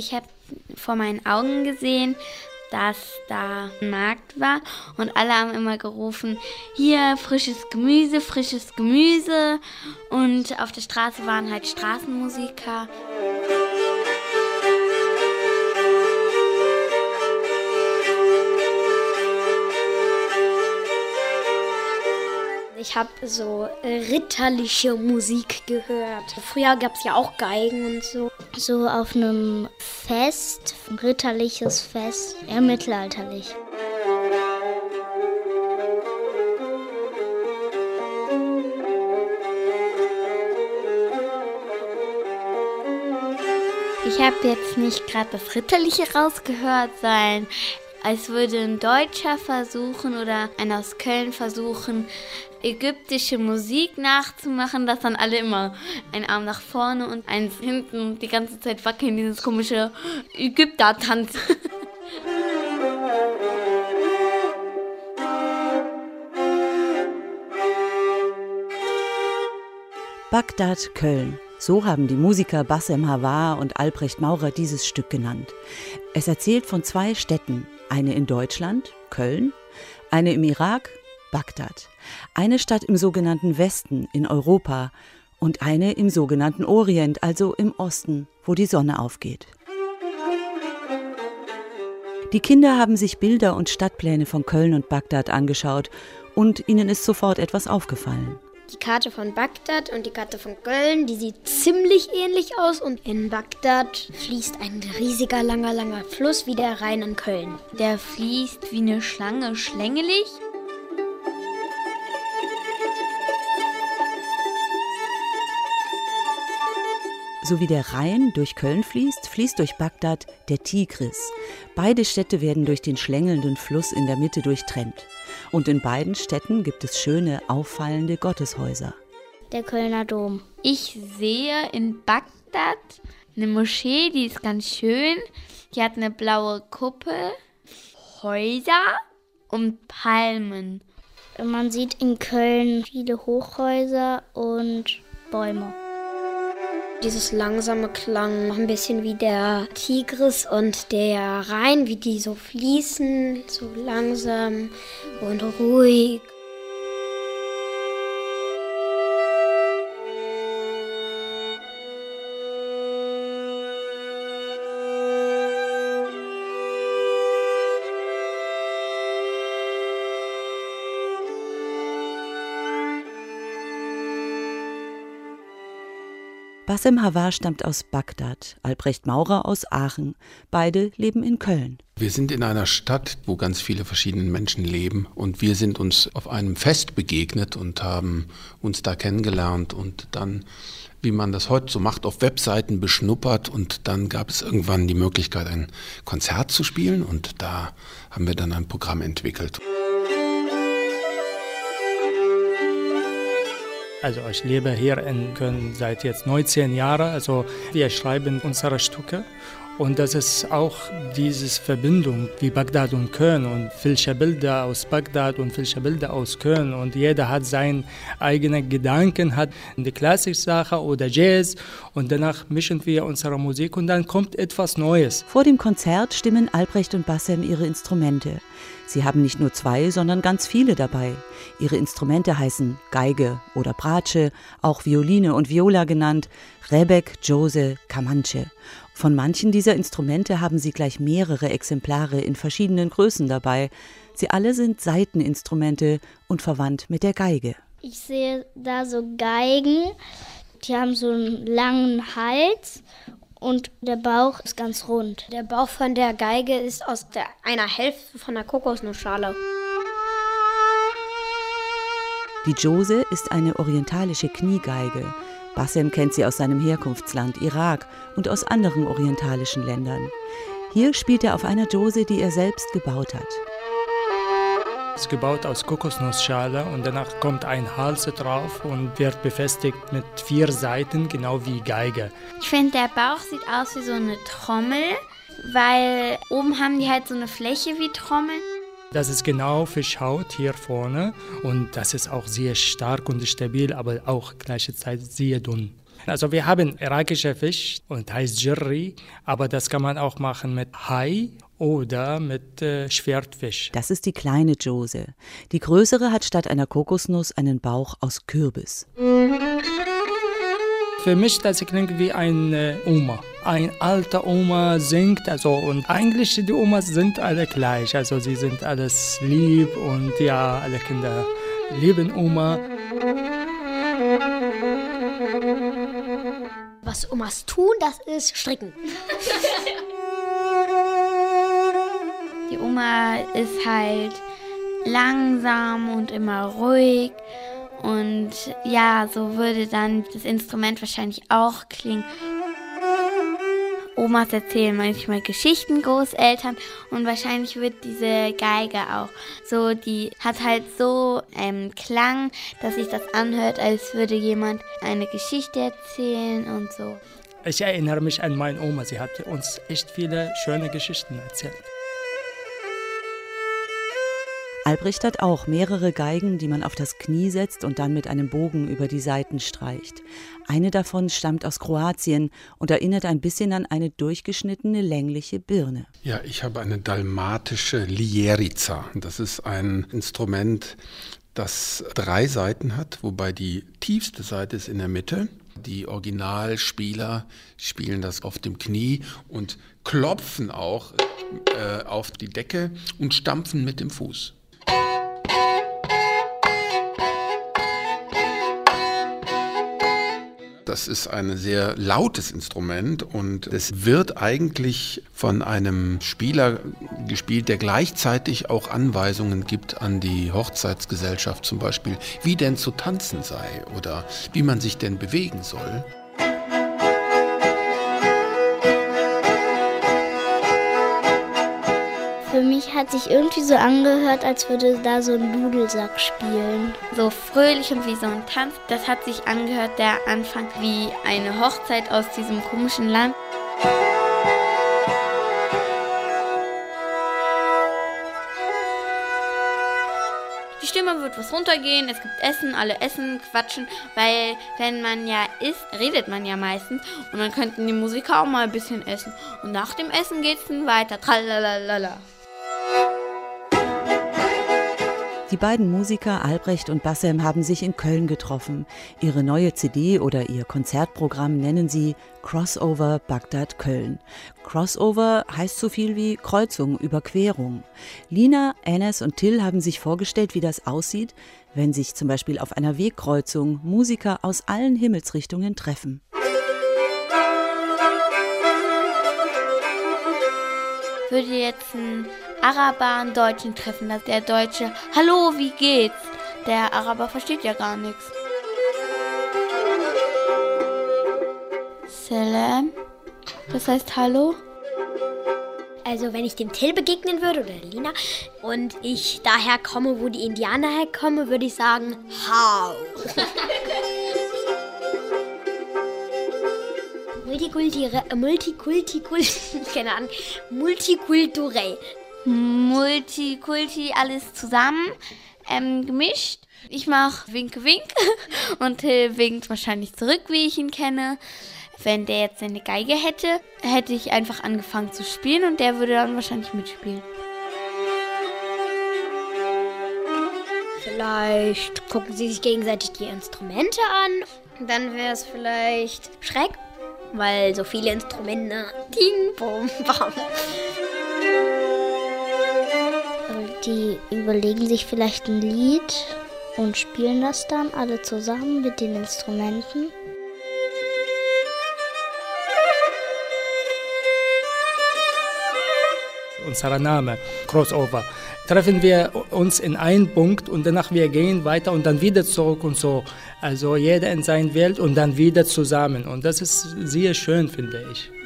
Ich habe vor meinen Augen gesehen, dass da ein Markt war und alle haben immer gerufen, hier frisches Gemüse und auf der Straße waren halt Straßenmusiker. Ich habe so ritterliche Musik gehört. Früher gab es ja auch Geigen und so. So auf einem Fest, ein ritterliches Fest, eher mittelalterlich. Ich habe jetzt nicht gerade das Ritterliche rausgehört, sondern als würde ein Deutscher versuchen oder einer aus Köln versuchen, ägyptische Musik nachzumachen, dass dann alle immer einen Arm nach vorne und eins hinten und die ganze Zeit wackeln, dieses komische Ägypter-Tanz. Bagdad, Köln. So haben die Musiker Bassem Hawar und Albrecht Maurer dieses Stück genannt. Es erzählt von 2 Städten, eine in Deutschland, Köln, eine im Irak, Bagdad, eine Stadt im sogenannten Westen, in Europa und eine im sogenannten Orient, also im Osten, wo die Sonne aufgeht. Die Kinder haben sich Bilder und Stadtpläne von Köln und Bagdad angeschaut und ihnen ist sofort etwas aufgefallen. Die Karte von Bagdad und die Karte von Köln, die sieht ziemlich ähnlich aus. Und in Bagdad fließt ein riesiger, langer Fluss wie der Rhein in Köln. Der fließt wie eine Schlange schlängelig. So wie der Rhein durch Köln fließt, fließt durch Bagdad der Tigris. Beide Städte werden durch den schlängelnden Fluss in der Mitte durchtrennt. Und in beiden Städten gibt es schöne, auffallende Gotteshäuser. Der Kölner Dom. Ich sehe in Bagdad eine Moschee, die ist ganz schön. Die hat eine blaue Kuppel, Häuser und Palmen. Man sieht in Köln viele Hochhäuser und Bäume. Dieses langsame klang noch ein bisschen wie der Tigris und der Rhein, wie die so fließen, so langsam und ruhig. Bassem Hawar stammt aus Bagdad, Albrecht Maurer aus Aachen. Beide leben in Köln. Wir sind in einer Stadt, wo ganz viele verschiedene Menschen leben und wir sind uns auf einem Fest begegnet und haben uns da kennengelernt und dann, wie man das heute so macht, auf Webseiten beschnuppert und dann gab es irgendwann die Möglichkeit, ein Konzert zu spielen und da haben wir dann ein Programm entwickelt. Also ich lebe hier in Köln seit jetzt 19 Jahren. Also wir schreiben unsere Stücke und das ist auch diese Verbindung wie Bagdad und Köln und welche Bilder aus Bagdad und welche Bilder aus Köln und jeder hat seine eigenen Gedanken, hat eine Klassiksache oder Jazz und danach mischen wir unsere Musik und dann kommt etwas Neues. Vor dem Konzert stimmen Albrecht und Bassem ihre Instrumente. Sie haben nicht nur 2, sondern ganz viele dabei. Ihre Instrumente heißen Geige oder Bratsche, auch Violine und Viola genannt, Rebek, Djose, Kamanche. Von manchen dieser Instrumente haben sie gleich mehrere Exemplare in verschiedenen Größen dabei. Sie alle sind Saiteninstrumente und verwandt mit der Geige. Ich sehe da so Geigen, die haben so einen langen Hals. Und der Bauch ist ganz rund. Der Bauch von der Geige ist aus einer Hälfte von der Kokosnussschale. Die Djose ist eine orientalische Kniegeige. Bassem kennt sie aus seinem Herkunftsland Irak und aus anderen orientalischen Ländern. Hier spielt er auf einer Djose, die er selbst gebaut hat. Es ist gebaut aus Kokosnussschale und danach kommt ein Hals drauf und wird befestigt mit 4 Saiten, genau wie Geige. Ich finde, der Bauch sieht aus wie so eine Trommel, weil oben haben die halt so eine Fläche wie Trommeln. Das ist genau Fischhaut hier vorne und das ist auch sehr stark und stabil, aber auch gleichzeitig sehr dünn. Also wir haben irakischer Fisch und heißt Jirri, aber das kann man auch machen mit Hai oder mit Schwertfisch. Das ist die kleine Djose. Die größere hat statt einer Kokosnuss einen Bauch aus Kürbis. Für mich, das klingt wie eine Oma. Ein alter Oma singt, und eigentlich die Omas sind alle gleich. Also sie sind alles lieb und ja, alle Kinder lieben Oma. Was Omas tun, das ist stricken. Die Oma ist halt langsam und immer ruhig. Und ja, so würde dann das Instrument wahrscheinlich auch klingen. Omas erzählen manchmal Geschichten, Großeltern, und wahrscheinlich wird diese Geige auch so, die hat halt so Klang, dass sich das anhört, als würde jemand eine Geschichte erzählen und so. Ich erinnere mich an meine Oma, sie hat uns echt viele schöne Geschichten erzählt. Albrecht hat auch mehrere Geigen, die man auf das Knie setzt und dann mit einem Bogen über die Saiten streicht. Eine davon stammt aus Kroatien und erinnert ein bisschen an eine durchgeschnittene längliche Birne. Ja, ich habe eine dalmatische Lyerica. Das ist ein Instrument, das 3 Saiten hat, wobei die tiefste Saite ist in der Mitte. Die Originalspieler spielen das auf dem Knie und klopfen auch auf die Decke und stampfen mit dem Fuß. Das ist ein sehr lautes Instrument und es wird eigentlich von einem Spieler gespielt, der gleichzeitig auch Anweisungen gibt an die Hochzeitsgesellschaft, zum Beispiel, wie denn zu tanzen sei oder wie man sich denn bewegen soll. Für mich hat sich irgendwie so angehört, als würde da so ein Dudelsack spielen. So fröhlich und wie so ein Tanz. Das hat sich angehört, der Anfang, wie eine Hochzeit aus diesem komischen Land. Die Stimme wird was runtergehen, es gibt Essen, alle essen, quatschen, weil wenn man ja isst, redet man ja meistens und dann könnten die Musiker auch mal ein bisschen essen. Und nach dem Essen geht's dann weiter. Tralalala. Die beiden Musiker Albrecht und Bassem haben sich in Köln getroffen. Ihre neue CD oder ihr Konzertprogramm nennen sie Crossover Bagdad Köln. Crossover heißt so viel wie Kreuzung, Überquerung. Lina, Enes und Till haben sich vorgestellt, wie das aussieht, wenn sich zum Beispiel auf einer Wegkreuzung Musiker aus allen Himmelsrichtungen treffen. Würde jetzt ein Araber einen Deutschen treffen, dass der Deutsche, hallo, wie geht's? Der Araber versteht ja gar nichts. Salam, das heißt hallo? Also wenn ich dem Till begegnen würde oder der Lina und ich daher komme, wo die Indianer herkommen, würde ich sagen, how. Multikulturell. Multikulti, alles zusammen, gemischt. Ich mache Winke, Wink und Till winkt wahrscheinlich zurück, wie ich ihn kenne. Wenn der jetzt eine Geige hätte, hätte ich einfach angefangen zu spielen und der würde dann wahrscheinlich mitspielen. Vielleicht gucken sie sich gegenseitig die Instrumente an. Dann wäre es vielleicht schräg, weil so viele Instrumente. Ding, bom, bam. Die überlegen sich vielleicht ein Lied und spielen das dann alle zusammen mit den Instrumenten. Unser Name, Crossover. Treffen wir uns in einen Punkt und danach wir gehen weiter und dann wieder zurück und so. Also jeder in seine Welt und dann wieder zusammen. Und das ist sehr schön, finde ich.